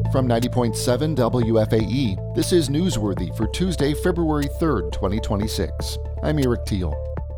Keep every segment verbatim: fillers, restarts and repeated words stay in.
From ninety point seven W F A E, this is Newsworthy for Tuesday, February third, twenty twenty-six. I'm Eric Teal.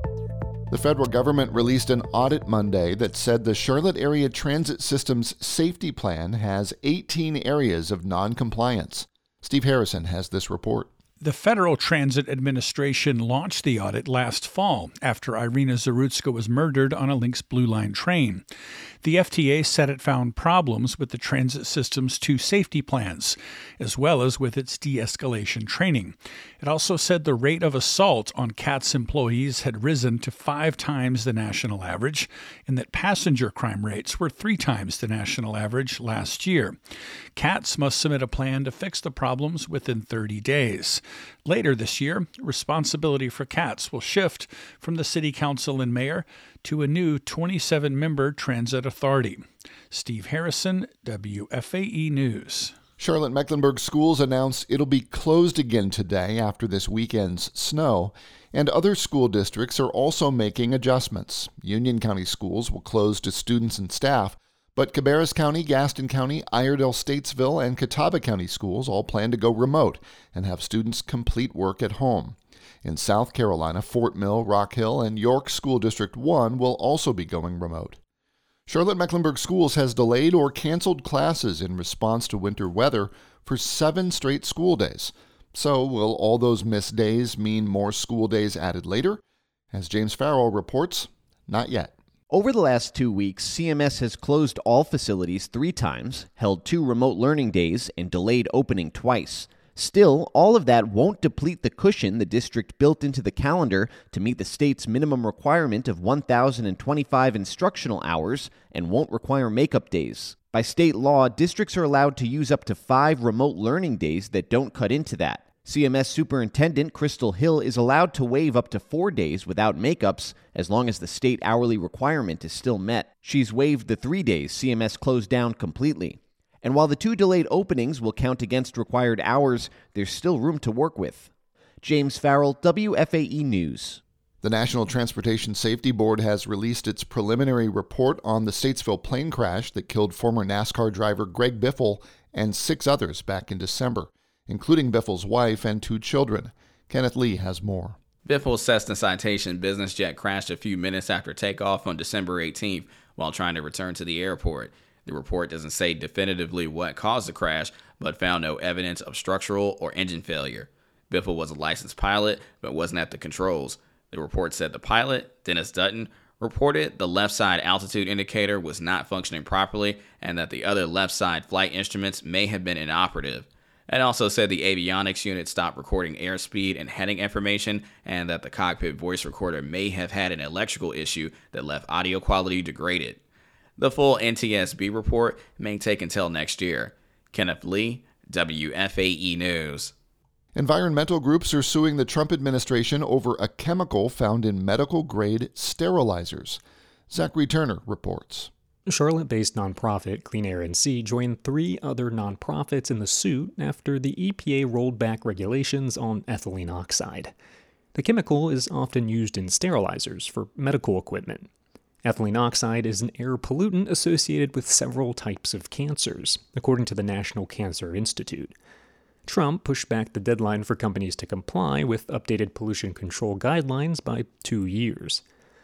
The federal government released an audit Monday that said the Charlotte Area Transit System's safety plan has eighteen areas of non-compliance. Steve Harrison has this report. The Federal Transit Administration launched the audit last fall after Irina Zarutska was murdered on a Lynx Blue Line train. The F T A said it found problems with the transit system's two safety plans, as well as with its de-escalation training. It also said the rate of assault on C A T S employees had risen to five times the national average, and that passenger crime rates were three times the national average last year. C A T S must submit a plan to fix the problems within thirty days. Later this year, responsibility for C A T S will shift from the City Council and Mayor to a new twenty-seven member transit authority. Steve Harrison, W F A E News. Charlotte-Mecklenburg Schools announced it'll be closed again today after this weekend's snow, and other school districts are also making adjustments. Union County Schools will close to students and staff, but Cabarrus County, Gaston County, Iredell, Statesville, and Catawba County schools all plan to go remote and have students complete work at home. In South Carolina, Fort Mill, Rock Hill, and York School District one will also be going remote. Charlotte-Mecklenburg Schools has delayed or canceled classes in response to winter weather for seven straight school days. So will all those missed days mean more school days added later? As James Farrell reports, not yet. Over the last two weeks, C M S has closed all facilities three times, held two remote learning days, and delayed opening twice. Still, all of that won't deplete the cushion the district built into the calendar to meet the state's minimum requirement of one thousand twenty-five instructional hours and won't require makeup days. By state law, districts are allowed to use up to five remote learning days that don't cut into that. C M S Superintendent Crystal Hill is allowed to waive up to four days without makeups as long as the state hourly requirement is still met. She's waived the three days C M S closed down completely. And while the two delayed openings will count against required hours, there's still room to work with. James Farrell, W F A E News. The National Transportation Safety Board has released its preliminary report on the Statesville plane crash that killed former NASCAR driver Greg Biffle and six others back in December, including Biffle's wife and two children. Kenneth Lee has more. Biffle's Cessna Citation business jet crashed a few minutes after takeoff on December eighteenth while trying to return to the airport. The report doesn't say definitively what caused the crash, but found no evidence of structural or engine failure. Biffle was a licensed pilot, but wasn't at the controls. The report said the pilot, Dennis Dutton, reported the left side altitude indicator was not functioning properly and that the other left side flight instruments may have been inoperative. It also said the avionics unit stopped recording airspeed and heading information and that the cockpit voice recorder may have had an electrical issue that left audio quality degraded. The full N T S B report may take until next year. Kenneth Lee, W F A E News. Environmental groups are suing the Trump administration over a chemical found in medical-grade sterilizers. Zachary Turner reports. Charlotte-based nonprofit Clean Air N C joined three other nonprofits in the suit after the E P A rolled back regulations on ethylene oxide. The chemical is often used in sterilizers for medical equipment. Ethylene oxide is an air pollutant associated with several types of cancers, according to the National Cancer Institute. Trump pushed back the deadline for companies to comply with updated pollution control guidelines by two years.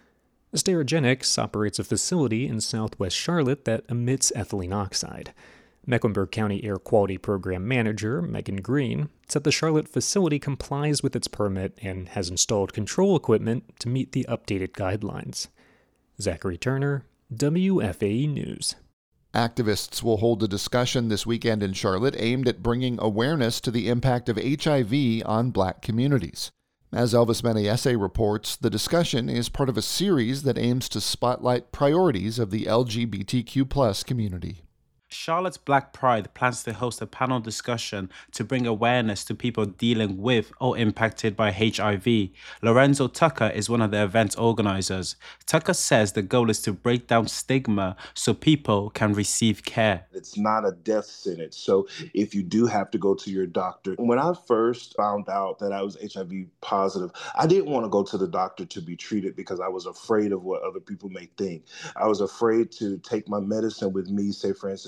Sterigenics operates a facility in southwest Charlotte that emits ethylene oxide. Mecklenburg County Air Quality Program Manager Megan Green said the Charlotte facility complies with its permit and has installed control equipment to meet the updated guidelines. Zachary Turner, W F A E News. Activists will hold a discussion this weekend in Charlotte aimed at bringing awareness to the impact of H I V on Black communities. As Elvis Menayese reports, the discussion is part of a series that aims to spotlight priorities of the L G B T Q plus community. Charlotte's Black Pride plans to host a panel discussion to bring awareness to people dealing with or impacted by H I V. Lorenzo Tucker is one of the event's organizers. Tucker says the goal is to break down stigma so people can receive care. It's not a death sentence, so if you do have to go to your doctor. When I first found out that I was H I V positive, I didn't want to go to the doctor to be treated because I was afraid of what other people may think. I was afraid to take my medicine with me, say for instance,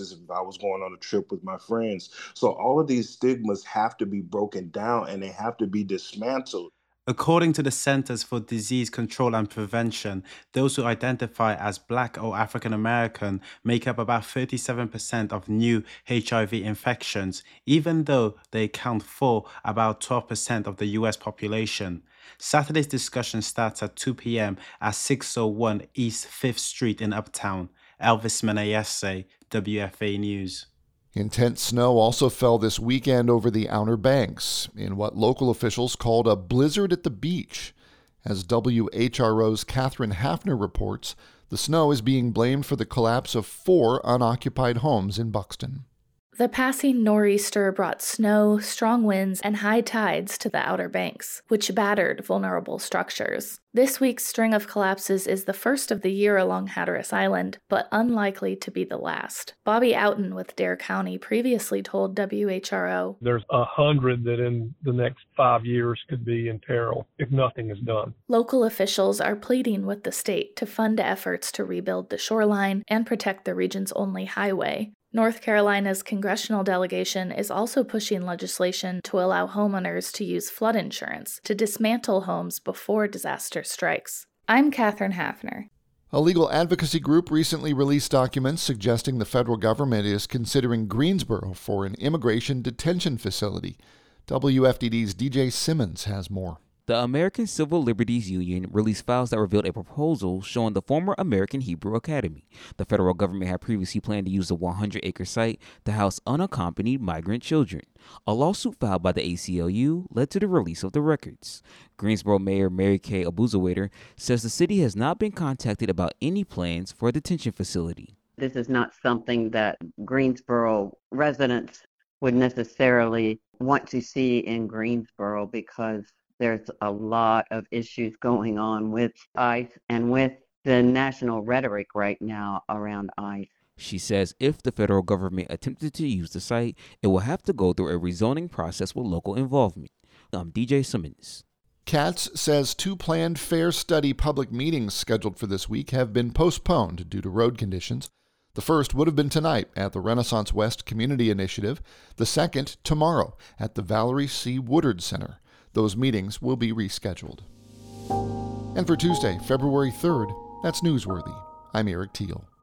as if I was going on a trip with my friends. So all of these stigmas have to be broken down and they have to be dismantled. According to the Centers for Disease Control and Prevention, those who identify as Black or African American make up about thirty-seven percent of new H I V infections, even though they account for about twelve percent of the U S population. Saturday's discussion starts at two p.m. at six oh one East fifth Street in Uptown. Elvis Menayese, W F A News. Intense snow also fell this weekend over the Outer Banks in what local officials called a blizzard at the beach. As W H R O's Catherine Hafner reports, the snow is being blamed for the collapse of four unoccupied homes in Buxton. The passing nor'easter brought snow, strong winds, and high tides to the Outer Banks, which battered vulnerable structures. This week's string of collapses is the first of the year along Hatteras Island, but unlikely to be the last. Bobby Outen with Dare County previously told W H R O, "There's a hundred that in the next five years could be in peril if nothing is done." Local officials are pleading with the state to fund efforts to rebuild the shoreline and protect the region's only highway. North Carolina's congressional delegation is also pushing legislation to allow homeowners to use flood insurance to dismantle homes before disaster strikes. I'm Catherine Hafner. A legal advocacy group recently released documents suggesting the federal government is considering Greensboro for an immigration detention facility. W F D D's D J Simmons has more. The American Civil Liberties Union released files that revealed a proposal showing the former American Hebrew Academy. The federal government had previously planned to use the one hundred acre site to house unaccompanied migrant children. A lawsuit filed by the A C L U led to the release of the records. Greensboro Mayor Mary Kay Abuzawaiter says the city has not been contacted about any plans for a detention facility. This is not something that Greensboro residents would necessarily want to see in Greensboro because there's a lot of issues going on with ICE and with the national rhetoric right now around ICE. She says if the federal government attempted to use the site, it will have to go through a rezoning process with local involvement. I'm D J Simmons. Katz says two planned Fair Study public meetings scheduled for this week have been postponed due to road conditions. The first would have been tonight at the Renaissance West Community Initiative, the second tomorrow at the Valerie C. Woodard Center. Those meetings will be rescheduled. And for Tuesday, February third, that's Newsworthy. I'm Eric Teal.